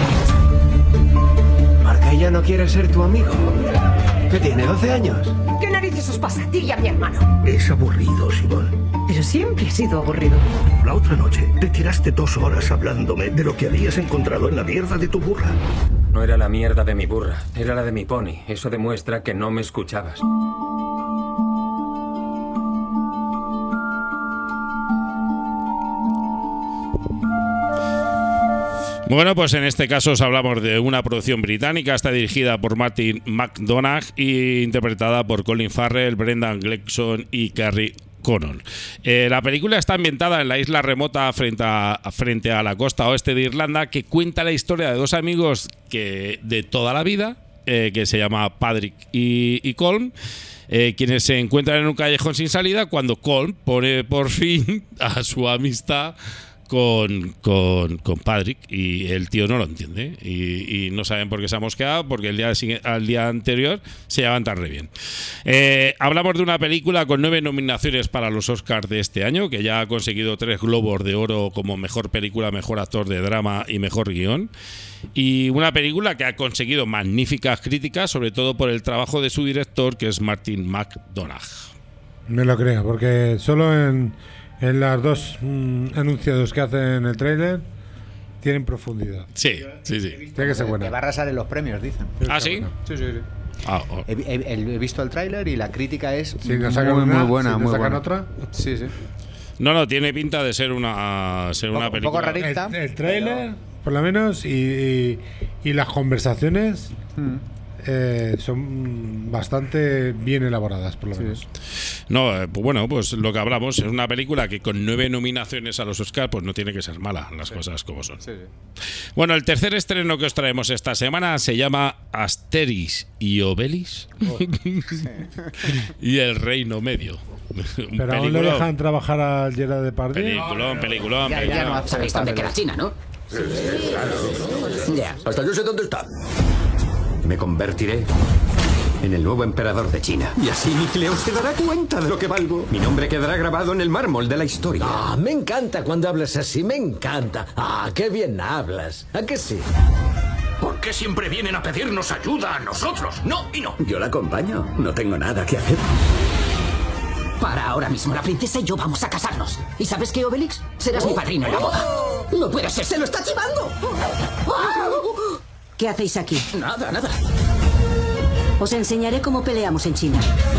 ¿Marca ya no quiere ser tu amigo? ¿Que tiene 12 años? ¿Qué narices os pasa a ti y a mi hermano? Es aburrido, Simón. Pero siempre he sido aburrido. La otra noche te tiraste 2 horas hablándome de lo que habías encontrado en la mierda de tu burra. No era la mierda de mi burra, era la de mi pony. Eso demuestra que no me escuchabas. Bueno, pues en este caso os hablamos de una producción británica. Está dirigida por Martin McDonagh e interpretada por Colin Farrell, Brendan Gleeson y Carrie Conan. La película está ambientada en la isla remota frente a la costa oeste de Irlanda, que cuenta la historia de 2 amigos de toda la vida, que se llama Patrick y Colm, quienes se encuentran en un callejón sin salida cuando Colm pone por fin a su amistad con Patrick, y el tío no lo entiende y no saben por qué se ha mosqueado, porque al día anterior se llevan tan re bien. Hablamos de una película con 9 nominaciones para los Oscars de este año, que ya ha conseguido 3 Globos de Oro como mejor película, mejor actor de drama y mejor guión, y una película que ha conseguido magníficas críticas, sobre todo por el trabajo de su director, que es Martin McDonagh. Me lo creo, porque solo en las 2 anunciados que hacen en el tráiler tienen profundidad. Sí. Tiene que ser buena. Que va a arrasar en los premios, dicen. ¿Ah, sí? Sí. He visto el tráiler y la crítica es muy buena. muy buena. ¿Otra? Sí. No, tiene pinta de ser una película. Un poco rarita. El tráiler, por lo menos, y las conversaciones son bastante bien elaboradas, por lo menos. No, pues bueno, pues lo que hablamos es una película que con 9 nominaciones a los Oscars, pues no tiene que ser mala, las cosas como son. Sí. Bueno, el tercer estreno que os traemos esta semana se llama Asterix y Obelix y el Reino Medio. Pero aún le dejan trabajar a Gerard Depardieu. Peliculón. Ya no sabéis dónde queda China, ¿no? Sí, claro. Ya. Hasta yo sé dónde está. Me convertiré en el nuevo emperador de China. Y así Nicleos se dará cuenta de lo que valgo. Mi nombre quedará grabado en el mármol de la historia. Ah, me encanta cuando hablas así, me encanta. Ah, qué bien hablas. ¿A qué sí? ¿Por qué siempre vienen a pedirnos ayuda a nosotros? No y no. Yo la acompaño. No tengo nada que hacer. Para ahora mismo, la princesa y yo vamos a casarnos. ¿Y sabes qué, Obelix? Serás mi padrino en la boda. No puede ser, se lo está chivando. ¿Qué hacéis aquí? Nada. Os enseñaré cómo peleamos en China.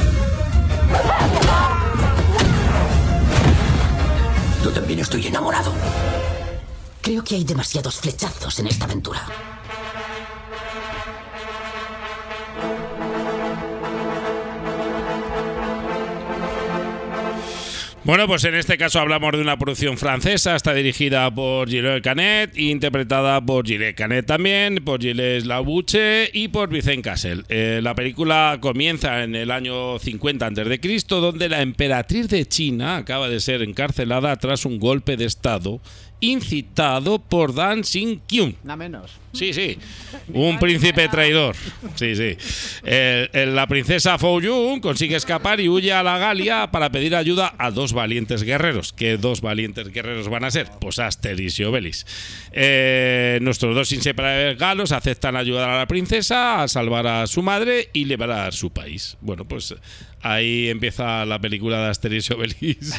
Yo también estoy enamorado. Creo que hay demasiados flechazos en esta aventura. Bueno, pues en este caso hablamos de una producción francesa, está dirigida por Gilles Canet, interpretada por Gilles Canet también, por Gilles Labouche y por Vincent Cassel. La película comienza en el año 50 a.C., donde la emperatriz de China acaba de ser encarcelada tras un golpe de estado incitado por Dan Xing-kyun. Nada menos. Sí, sí. Un príncipe traidor. Sí, sí. La princesa Fou Yun consigue escapar y huye a la Galia para pedir ayuda a dos valientes guerreros. ¿Qué dos valientes guerreros van a ser? Pues Asterix y Obelix. Nuestros dos inseparables galos aceptan ayudar a la princesa a salvar a su madre y liberar su país. Bueno, pues ahí empieza la película de Asterix y Obelix.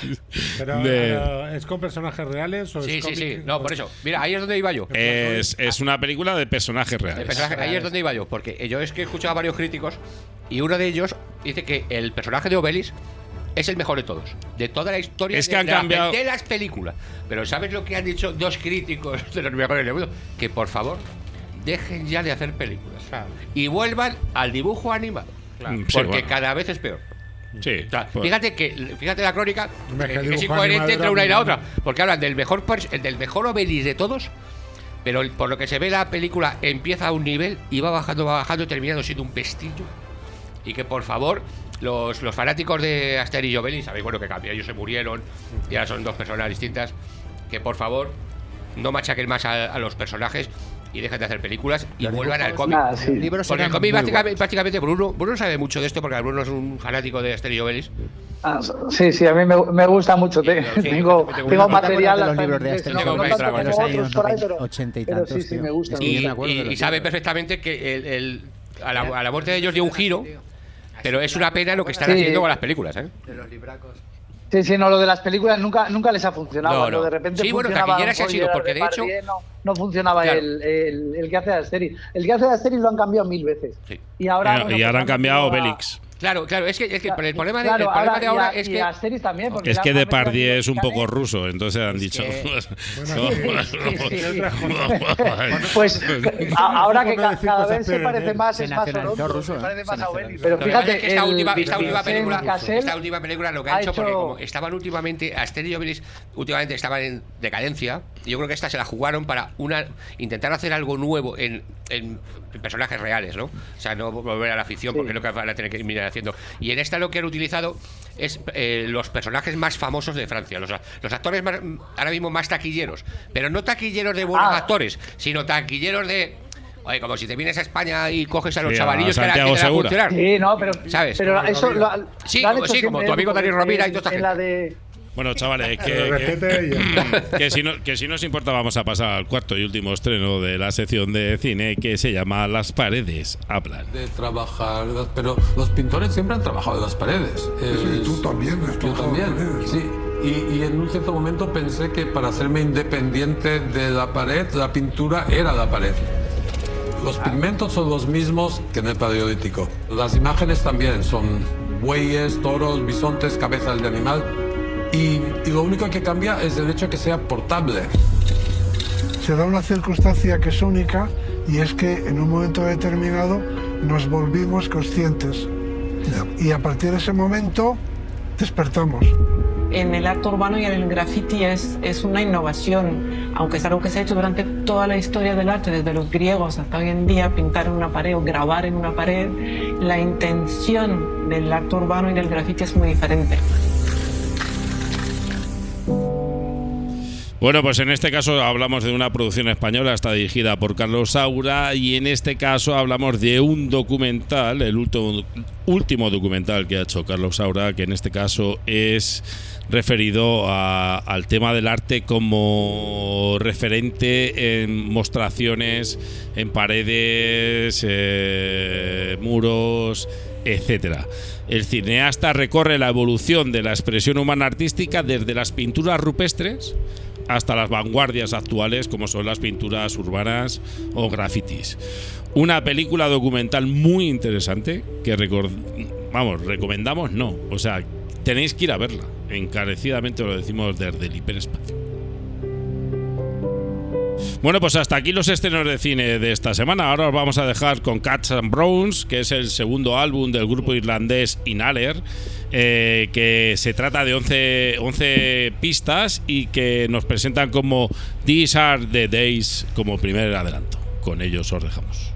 Pero ¿es con personajes reales o sí, sí. No, por eso. Mira, ahí es donde iba yo. Es una película de personajes reales. Ahí es donde iba yo, porque yo es que he escuchado a varios críticos y uno de ellos dice que el personaje de Obelix es el mejor de todos, de toda la historia es que han cambiado de las películas. Pero ¿sabes lo que han dicho dos críticos de los mejores del mundo? Que por favor dejen ya de hacer películas y vuelvan al dibujo animado, porque cada vez es peor. Sí, o sea, fíjate la crónica, que es incoherente entre una y la otra, porque hablan del mejor Obelix de todos, pero por lo que se ve la película empieza a un nivel y va bajando, terminando siendo un pestillo. Y que por favor los fanáticos de Asterix y Obelix, sabéis bueno que cambió, ellos se murieron y ahora son dos personas distintas, que por favor no machaquen más a los personajes y dejen de hacer películas y vuelvan al cómic. Porque el cómic prácticamente Bruno sabe mucho de esto, porque Bruno es un fanático de Asterix y Obelix. Sí, a mí me gusta mucho. Tengo material. Los libros de Asterix y Obelix de los años 80 y tantos. Pero sí, me gusta. Y sabe perfectamente que a la muerte de ellos dio un giro, pero es una pena lo que están haciendo con las películas, ¿eh? De los libracos. Sí, no, lo de las películas nunca les ha funcionado. No. De repente sí, bueno, taquilleras ha sido, porque de hecho no funcionaba el que hace de Asterix. El que hace de Asterix lo han cambiado 1000 veces. Sí. Y ahora han cambiado Obelix. Claro, es que el problema de ahora es que Asterix también, es que Depardieu es un poco ruso, entonces han dicho. Pues ahora que cada vez se parece más a Obelix. Pero fíjate, esta última película lo que ha hecho, porque como estaban últimamente Asterix y Obelix últimamente estaban en decadencia, y yo creo que esta se la jugaron para intentar hacer algo nuevo en personajes reales, ¿no? O sea, no volver a la ficción, porque es lo que van a tener que mirar haciendo. Y en esta lo que han utilizado es los personajes más famosos de Francia, los actores ahora mismo más taquilleros, pero no taquilleros de buenos actores, sino taquilleros de... Oye, como si te vienes a España y coges a los chavalillos que van a funcionar. Sí, no, pero... ¿Sabes? Pero eso sí, como tu amigo Daniel Rovira y toda esta gente. Bueno, chavales, que si no os importa, vamos a pasar al cuarto y último estreno de la sección de cine, que se llama Las paredes hablan. De trabajar, pero los pintores siempre han trabajado en las paredes. Sí, tú también. Yo también, sí. Y en un cierto momento pensé que para hacerme independiente de la pared, la pintura era la pared. Los pigmentos son los mismos que en el Paleolítico. Las imágenes también son bueyes, toros, bisontes, cabezas de animal. Y lo único que cambia es el hecho de que sea portable. Se da una circunstancia que es única, y es que en un momento determinado nos volvimos conscientes. Y a partir de ese momento despertamos. En el arte urbano y en el graffiti es una innovación, aunque es algo que se ha hecho durante toda la historia del arte, desde los griegos hasta hoy en día, pintar en una pared o grabar en una pared. La intención del arte urbano y del graffiti es muy diferente. Bueno, pues en este caso hablamos de una producción española, está dirigida por Carlos Saura, y en este caso hablamos de un documental, el último documental que ha hecho Carlos Saura, que en este caso es referido al tema del arte como referente en mostraciones, en paredes, muros, etcétera. El cineasta recorre la evolución de la expresión humana artística desde las pinturas rupestres hasta las vanguardias actuales, como son las pinturas urbanas o grafitis. Una película documental muy interesante que recomendamos, no, o sea, tenéis que ir a verla. Encarecidamente lo decimos desde el hiperespacio. Bueno, pues hasta aquí los estrenos de cine de esta semana. Ahora os vamos a dejar con Cats and Browns, que es el segundo álbum del grupo irlandés Inhaler, que se trata de 11 pistas y que nos presentan como These Are the Days como primer adelanto. Con ellos os dejamos.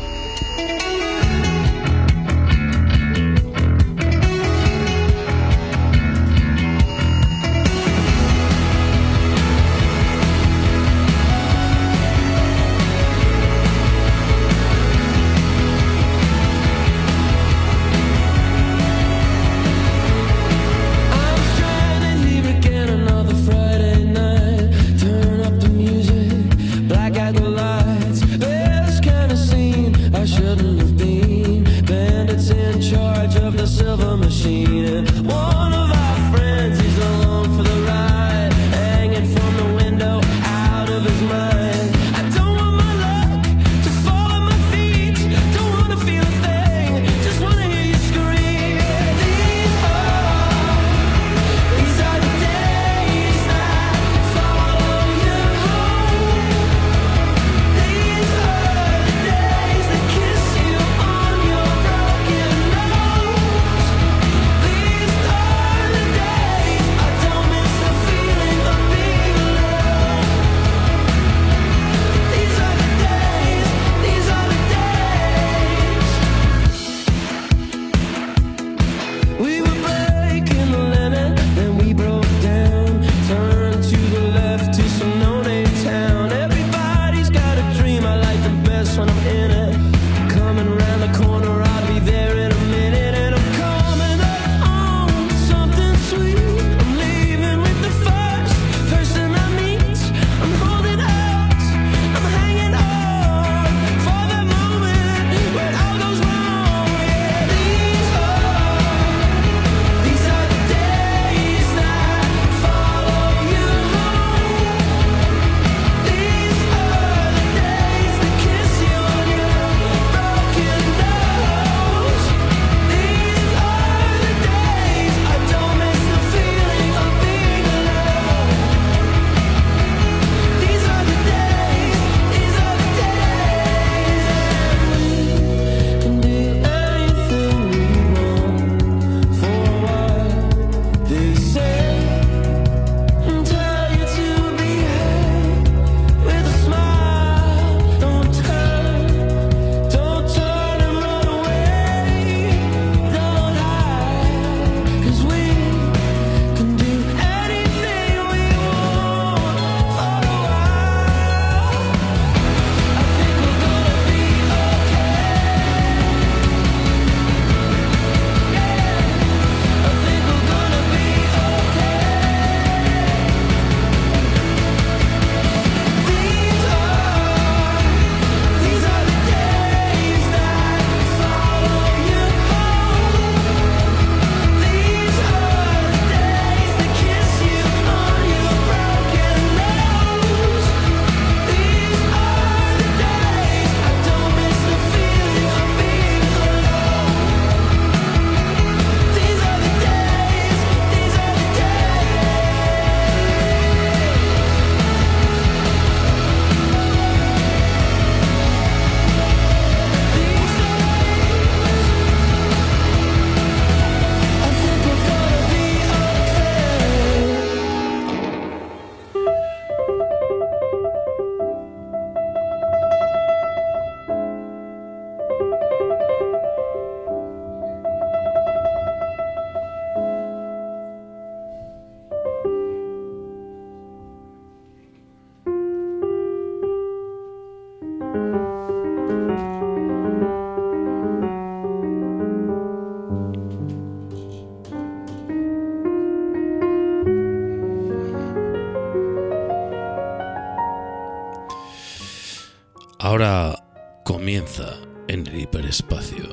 Ahora comienza en el hiperespacio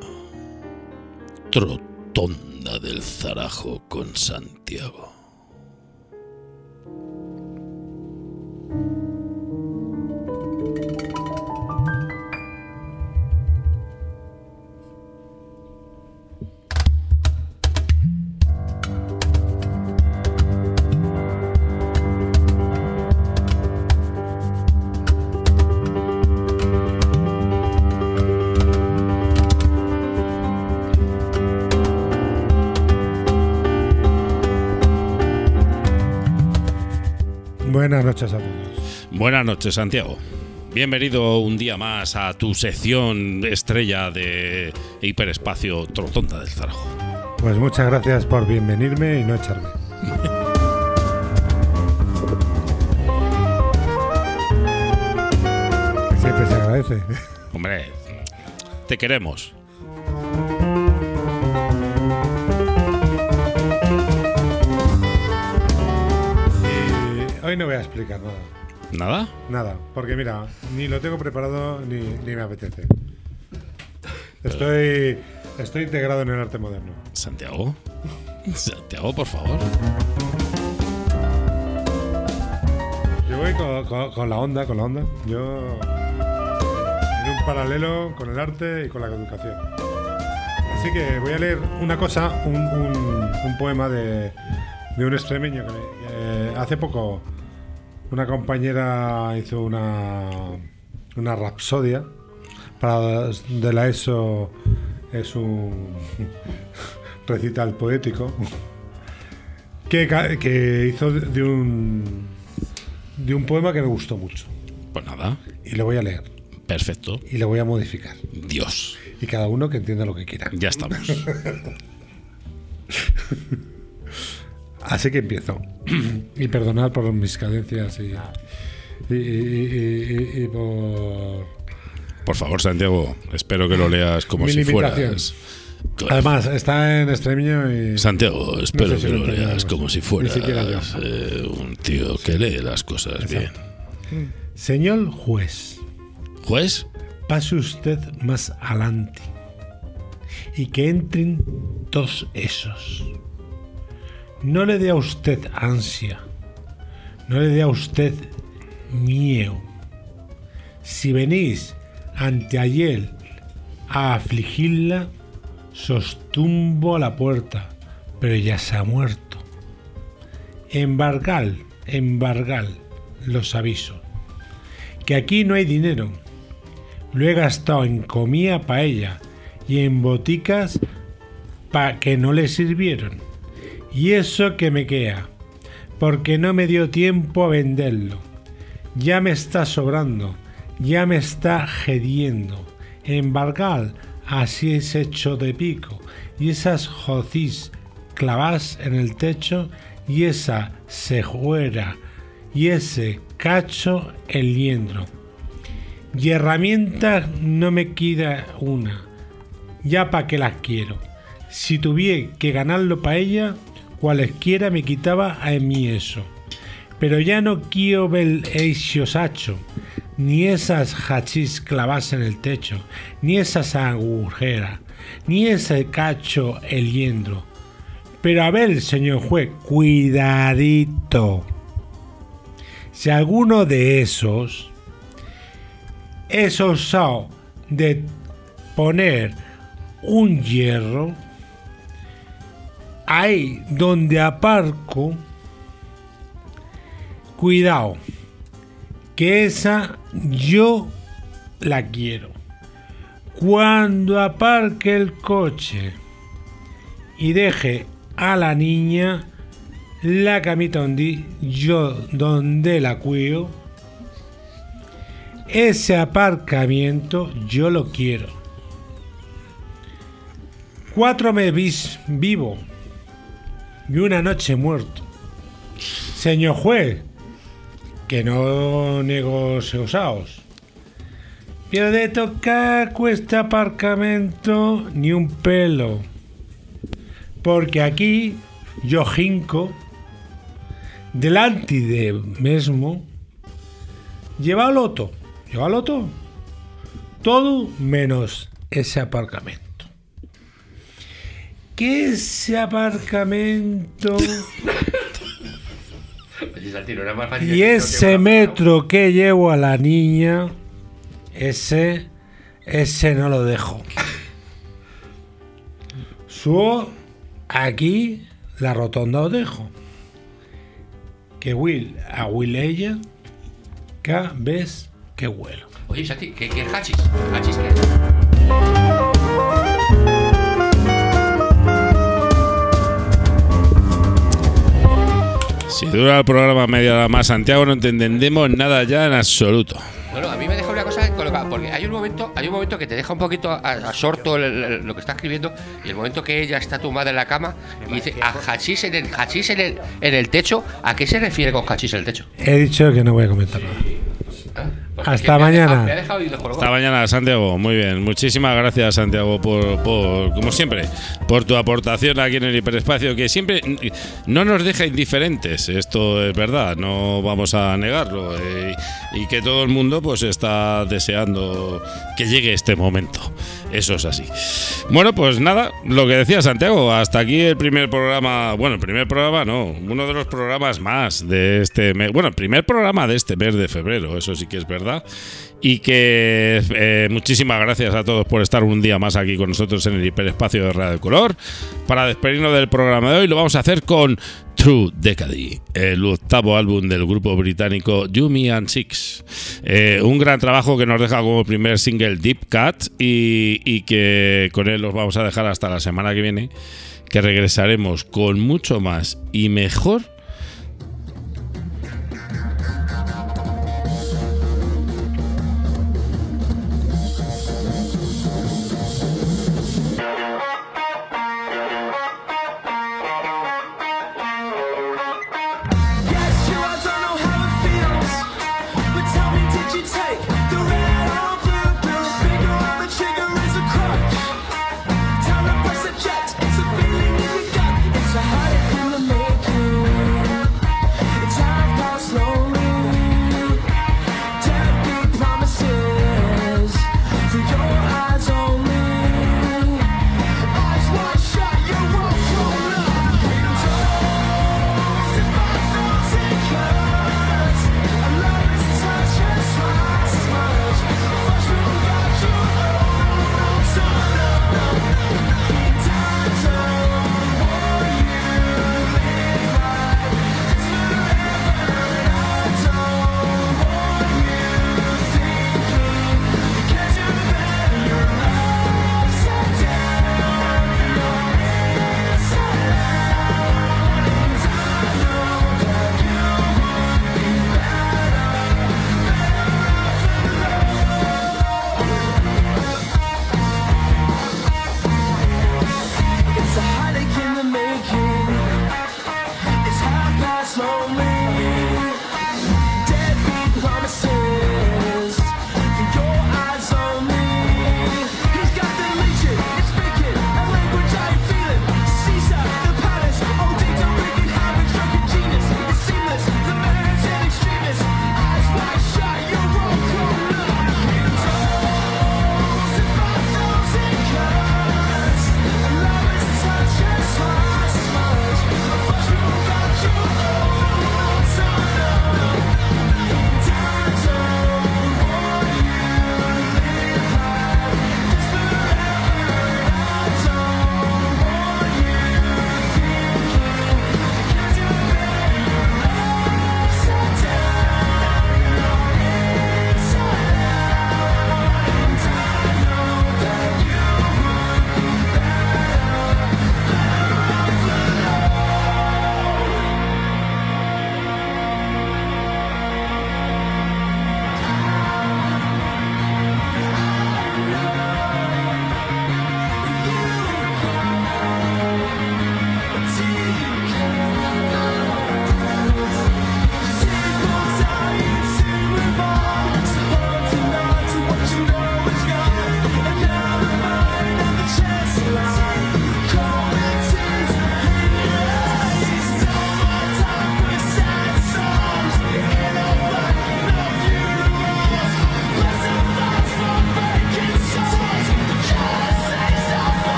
Trotonda del Zarajo con Santiago. Buenas noches a todos. Buenas noches, Santiago. Bienvenido un día más a tu sección estrella de hiperespacio Trotonda del Zarajo. Pues muchas gracias por bienvenirme y no echarme. Siempre se agradece. Hombre, te queremos. Y hoy no voy a explicar nada. ¿Nada? Nada, porque mira, ni lo tengo preparado ni me apetece. Estoy integrado en el arte moderno. Santiago, por favor. Yo voy con la onda. Yo en un paralelo con el arte y con la educación. Así que voy a leer una cosa, un poema de un extremeño que hace poco una compañera hizo una rapsodia de la ESO. Es un recital poético que hizo de un poema que me gustó mucho. Pues nada. Y lo voy a leer. Perfecto. Y lo voy a modificar. Dios. Y cada uno que entienda lo que quiera. Ya estamos. Así que empiezo. Y perdonad por mis cadencias y por favor, Santiago, espero que lo leas como si fueras. Además, está en extremeño y... Santiago, espero que lo leas como si fueras un tío que lee las cosas bien. Señor juez. ¿Juez? Pase usted más adelante y que entren todos esos. No le dé a usted ansia, no le dé a usted miedo. Si venís ante ayer a afligirla, sostumbo a la puerta, pero ya se ha muerto. Embargal, los aviso, que aquí no hay dinero. Lo he gastado en comida pa' ella y en boticas pa' que no le sirvieron. Y eso que me queda, porque no me dio tiempo a venderlo. Ya me está sobrando, ya me está gediendo. Embargal, así es hecho de pico, y esas jocís clavás en el techo, y esa cejuera, y ese cacho el liendro. Y herramientas no me queda una, ya pa' que las quiero. Si tuviera que ganarlo pa' ella, cualesquiera me quitaba a mí eso. Pero ya no quiero ver ese sacho, ni esas hachís clavas en el techo, ni esas agujeras, ni ese cacho el liendro. Pero a ver, señor juez, cuidadito. Si alguno de esos es osado de poner un hierro ahí donde aparco, cuidado, que esa yo la quiero. Cuando aparque el coche y deje a la niña la camita donde la cuido, ese aparcamiento yo lo quiero. 4 meses vivo y una noche muerto. Señor juez, que no negociosaos, pero de tocar cuesta aparcamiento ni un pelo, porque aquí yo jinco delante de mesmo, lleva loto, todo menos ese aparcamiento. Que ese aparcamiento y ese metro que llevo a la niña, ese no lo dejo. Subo aquí la rotonda os dejo. Que Will a Will ella, cada vez que huelo. Oye, Santi, ¿qué es hachís? ¿Hachís qué? Si dura el programa media hora más, Santiago, no te entendemos nada ya en absoluto. No, a mí me deja una cosa colocada, porque hay un momento que te deja un poquito absorto lo que está escribiendo, y el momento que ella está tumbada en la cama y dice a hachís en el techo. ¿A qué se refiere con hachís en el techo? He dicho que no voy a comentar nada. Hasta mañana. Hasta mañana, Santiago. Muy bien. Muchísimas gracias, Santiago, por como siempre, por tu aportación aquí en el hiperespacio, que siempre no nos deja indiferentes. Esto es verdad, no vamos a negarlo. Y que todo el mundo pues está deseando que llegue este momento. Eso es así. Bueno, pues nada, lo que decía Santiago, hasta aquí el primer programa. Bueno, el primer programa no, uno de los programas más de este mes. Bueno, el primer programa de este mes de febrero, eso sí que es verdad. Y que muchísimas gracias a todos por estar un día más aquí con nosotros en el hiperespacio de Radio Color. Para despedirnos del programa de hoy lo vamos a hacer con True Decade, el 8º álbum del grupo británico Yumi and Six. Un gran trabajo que nos deja como primer single Deep Cut y que con él los vamos a dejar hasta la semana que viene, que regresaremos con mucho más y mejor.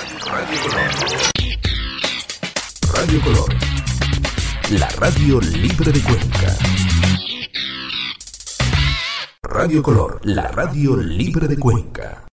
Radio Color. La radio libre de Cuenca. Radio Color, la radio libre de Cuenca.